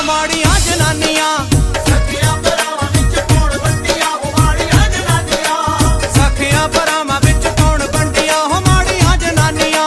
माड़ियां जनानियां। सखियां भरावां विच कौन बंडियां हो माड़ियां जनानियां। सखियां भरावां विच कौन बंडियां हो माड़ियां जनानियां।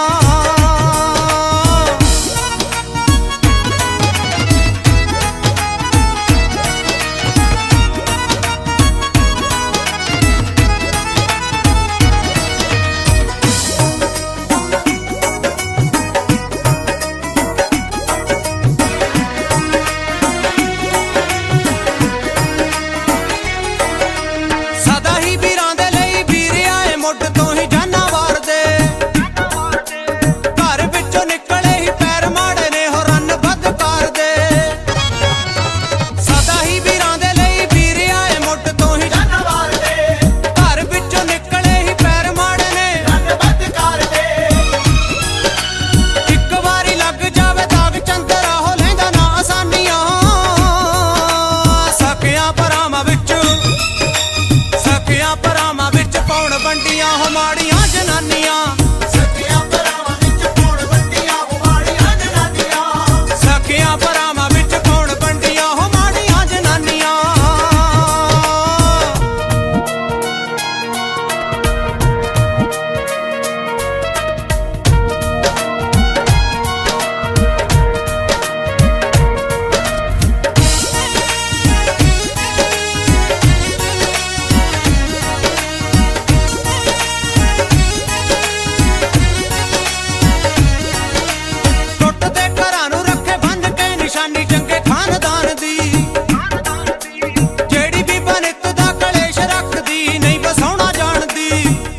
बंडियां हो माड़ियां जनानियां। सखियां भरावां विच कौन बंडियां हो माड़ियां जनानियां। सखियां भरावां विच कौन बंडियां हो माड़ियां जनानियां। चंगे खानदान दी जेड़ी भी बनित दा कलेश रखदी नहीं बसाउणा जानदी।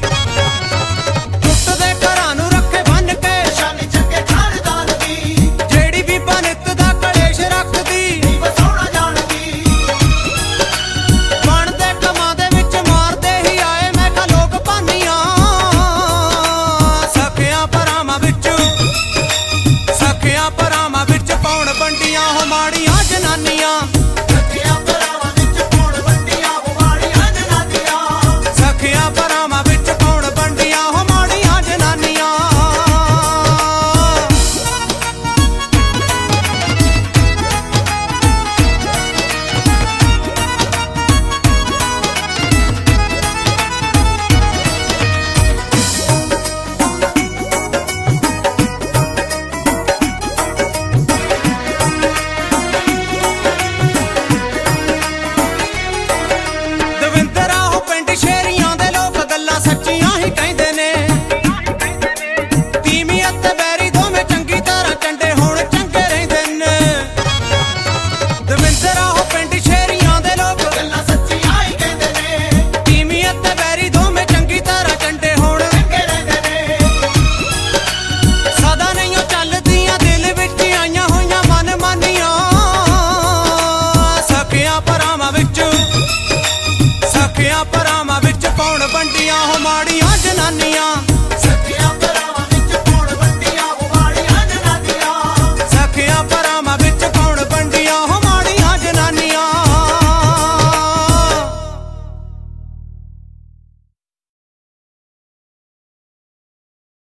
टुट दे घरां नूं रखे बन के निशानी चंगे खानदान दी जेड़ी भी बनित दा कलेश रखदी नहीं बसाउणा जानदी। बनदे कमां दे विच मारदे ही आए मैं कहा लोक भानियां। सखियां भरावां विच कौन बंडियां हो माड़ियां जनानियां। सखियां भरावां विच कौन बंडियां हो माड़ियां जनानियां। सखियां भरावां विच कौन बंडियां हो माड़ियां जनानियां। सखियां भरावां विच कौन बंडियां हो माड़ियां जनानियां।